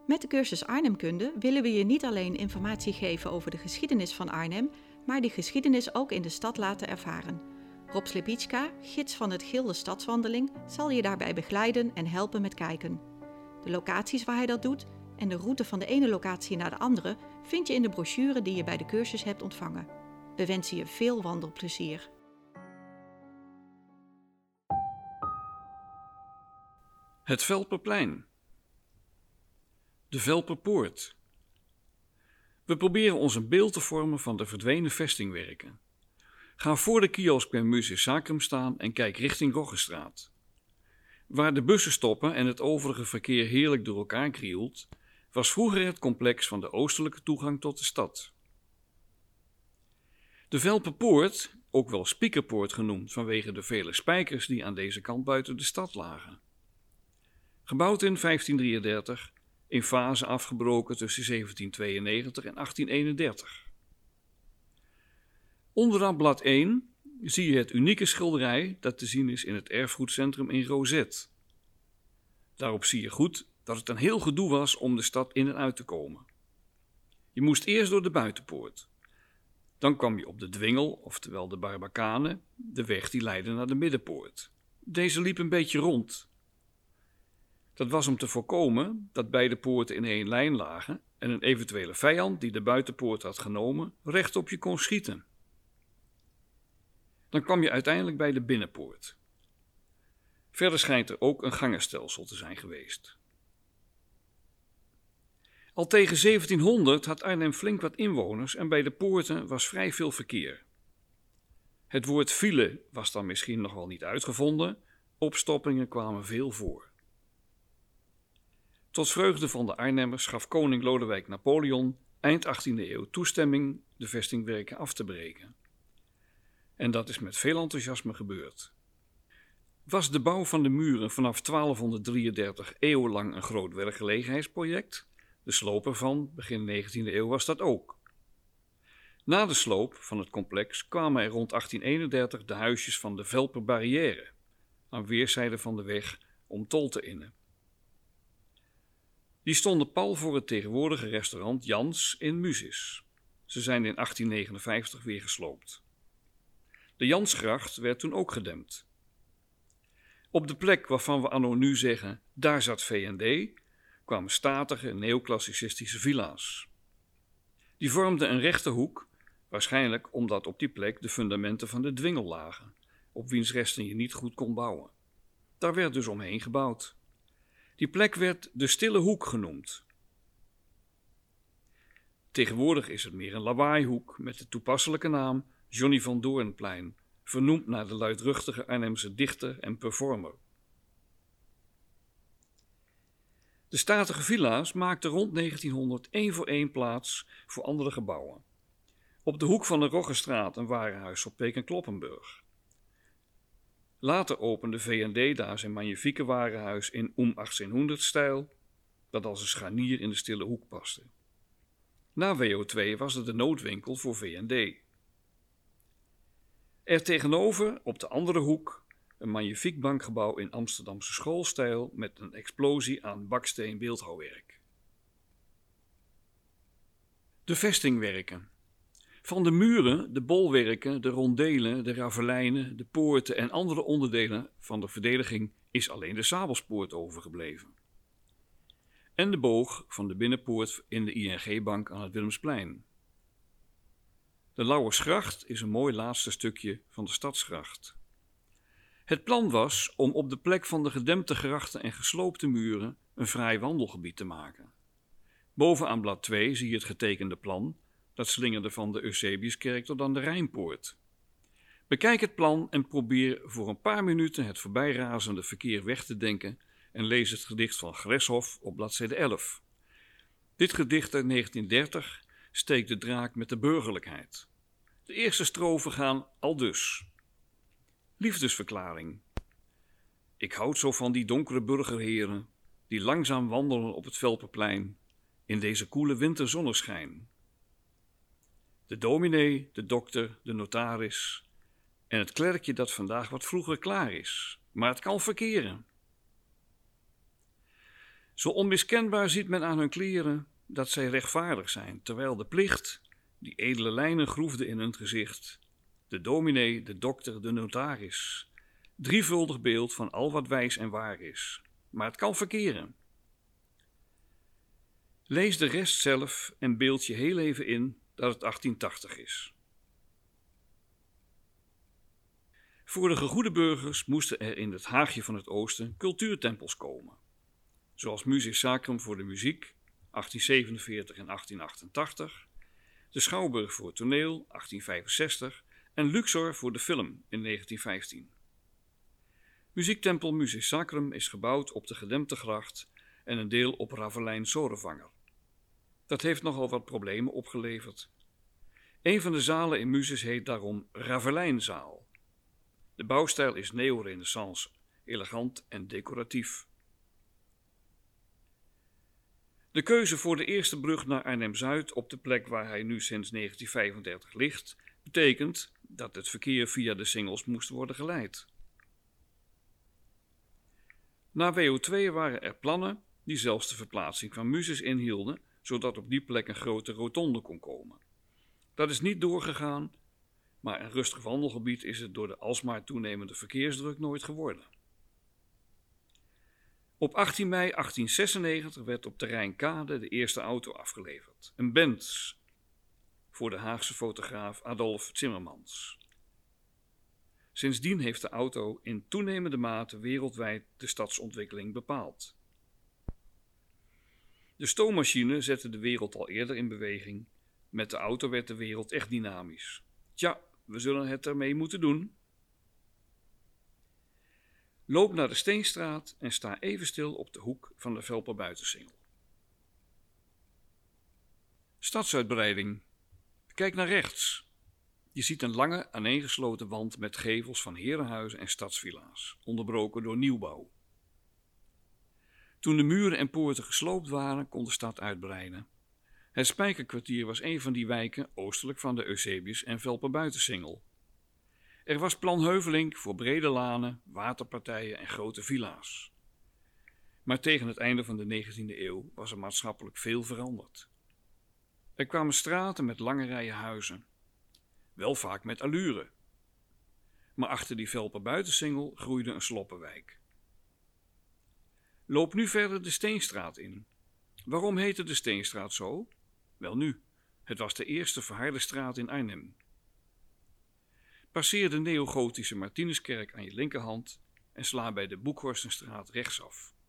Met de cursus Arnhemkunde willen we je niet alleen informatie geven over de geschiedenis van Arnhem, maar die geschiedenis ook in de stad laten ervaren. Rob Slepitska, gids van het Gilde Stadswandeling, zal je daarbij begeleiden en helpen met kijken. De locaties waar hij dat doet en de route van de ene locatie naar de andere vind je in de brochure die je bij de cursus hebt ontvangen. We wensen je veel wandelplezier. Het Velperplein. De Velperpoort. We proberen ons een beeld te vormen van de verdwenen vestingwerken. Ga voor de kiosk bij Museum Sacrum staan en kijk richting Roggestraat. Waar de bussen stoppen en het overige verkeer heerlijk door elkaar krioelt, was vroeger het complex van de oostelijke toegang tot de stad. De Velperpoort, ook wel Spiekerpoort genoemd vanwege de vele spijkers die aan deze kant buiten de stad lagen. Gebouwd in 1533, in fase afgebroken tussen 1792 en 1831. Onderaan blad 1 zie je het unieke schilderij dat te zien is in het erfgoedcentrum in Rozet. Daarop zie je goed dat het een heel gedoe was om de stad in en uit te komen. Je moest eerst door de buitenpoort. Dan kwam je op de Dwingel, oftewel de Barbacane, de weg die leidde naar de middenpoort. Deze liep een beetje rond. Dat was om te voorkomen dat beide poorten in één lijn lagen en een eventuele vijand die de buitenpoort had genomen recht op je kon schieten. Dan kwam je uiteindelijk bij de binnenpoort. Verder schijnt er ook een gangenstelsel te zijn geweest. Al tegen 1700 had Arnhem flink wat inwoners en bij de poorten was vrij veel verkeer. Het woord file was dan misschien nog wel niet uitgevonden, opstoppingen kwamen veel voor. Tot vreugde van de Arnhemmers gaf koning Lodewijk Napoleon eind 18e eeuw toestemming de vestingwerken af te breken. En dat is met veel enthousiasme gebeurd. Was de bouw van de muren vanaf 1233 eeuwenlang een groot werkgelegenheidsproject? De sloop ervan, begin 19e eeuw, was dat ook. Na de sloop van het complex kwamen er rond 1831 de huisjes van de Velperbarrière, aan weerszijden van de weg om tol te innen. Die stonden pal voor het tegenwoordige restaurant Jans in Musis. Ze zijn in 1859 weer gesloopt. De Jansgracht werd toen ook gedempt. Op de plek waarvan we anno nu zeggen, daar zat V&D, kwamen statige neoclassicistische villa's. Die vormden een rechte hoek, waarschijnlijk omdat op die plek de fundamenten van de Dwingel lagen, op wiens resten je niet goed kon bouwen. Daar werd dus omheen gebouwd. Die plek werd de Stille Hoek genoemd. Tegenwoordig is het meer een lawaaihoek met de toepasselijke naam Johnny van Doornplein, vernoemd naar de luidruchtige Arnhemse dichter en performer. De statige villa's maakten rond 1900 één voor één plaats voor andere gebouwen. Op de hoek van de Roggestraat een warenhuis op Peek en Kloppenburg. Later opende V&D daar zijn magnifieke warenhuis in 1800-stijl, dat als een scharnier in de Stille Hoek paste. Na WO2 was het de noodwinkel voor V&D. Er tegenover, op de andere hoek, een magnifiek bankgebouw in Amsterdamse schoolstijl met een explosie aan baksteen beeldhouwwerk. De vestingwerken. Van de muren, de bolwerken, de rondelen, de ravelijnen, de poorten en andere onderdelen van de verdediging is alleen de Sabelspoort overgebleven. En de boog van de binnenpoort in de ING-bank aan het Willemsplein. De Lauwersgracht is een mooi laatste stukje van de Stadsgracht. Het plan was om op de plek van de gedempte grachten en gesloopte muren een vrij wandelgebied te maken. Bovenaan blad 2 zie je het getekende plan. Dat slingerde van de Eusebiuskerk tot aan de Rijnpoort. Bekijk het plan en probeer voor een paar minuten het voorbijrazende verkeer weg te denken en lees het gedicht van Greshoff op bladzijde 11. Dit gedicht uit 1930 steekt de draak met de burgerlijkheid. De eerste strofen gaan aldus. Liefdesverklaring. Ik houd zo van die donkere burgerheren die langzaam wandelen op het Velperplein in deze koele winterzonneschijn. De dominee, de dokter, de notaris en het klerkje dat vandaag wat vroeger klaar is, maar het kan verkeren. Zo onmiskenbaar ziet men aan hun kleren dat zij rechtvaardig zijn, terwijl de plicht die edele lijnen groefde in hun gezicht. De dominee, de dokter, de notaris. Drievuldig beeld van al wat wijs en waar is. Maar het kan verkeren. Lees de rest zelf en beeld je heel even in dat het 1880 is. Voor de gegoede burgers moesten er in het Haagje van het Oosten cultuurtempels komen. Zoals Musis Sacrum voor de muziek, 1847 en 1888, de Schouwburg voor het toneel, 1865 en Luxor voor de film in 1915. Muziektempel Musis Sacrum is gebouwd op de Gedempte gracht en een deel op Ravelijn Zorenvanger. Dat heeft nogal wat problemen opgeleverd. Een van de zalen in Musis heet daarom Ravelijnzaal. De bouwstijl is neo-renaissance, elegant en decoratief. De keuze voor de eerste brug naar Arnhem-Zuid op de plek waar hij nu sinds 1935 ligt, betekent dat het verkeer via de singels moest worden geleid. Na WO2 waren er plannen die zelfs de verplaatsing van Musis inhielden, zodat op die plek een grote rotonde kon komen. Dat is niet doorgegaan, maar een rustig wandelgebied is het door de alsmaar toenemende verkeersdruk nooit geworden. Op 18 mei 1896 werd op terrein Kade de eerste auto afgeleverd, een Benz, voor de Haagse fotograaf Adolf Zimmermans. Sindsdien heeft de auto in toenemende mate wereldwijd de stadsontwikkeling bepaald. De stoommachine zette de wereld al eerder in beweging. Met de auto werd de wereld echt dynamisch. Tja, we zullen het ermee moeten doen. Loop naar de Steenstraat en sta even stil op de hoek van de Velperbuitensingel. Stadsuitbreiding. Kijk naar rechts. Je ziet een lange, aaneengesloten wand met gevels van herenhuizen en stadsvilla's, onderbroken door nieuwbouw. Toen de muren en poorten gesloopt waren, kon de stad uitbreiden. Het Spijkerkwartier was een van die wijken oostelijk van de Eusebius en Velperbuitensingel. Er was plan Heuvelink voor brede lanen, waterpartijen en grote villa's. Maar tegen het einde van de 19e eeuw was er maatschappelijk veel veranderd. Er kwamen straten met lange rijen huizen, wel vaak met allure. Maar achter die Velperbuitensingel groeide een sloppenwijk. Loop nu verder de Steenstraat in. Waarom heette de Steenstraat zo? Welnu, het was de eerste verharde straat in Arnhem. Passeer de neogotische Martinuskerk aan je linkerhand en sla bij de Boekhorstenstraat rechtsaf.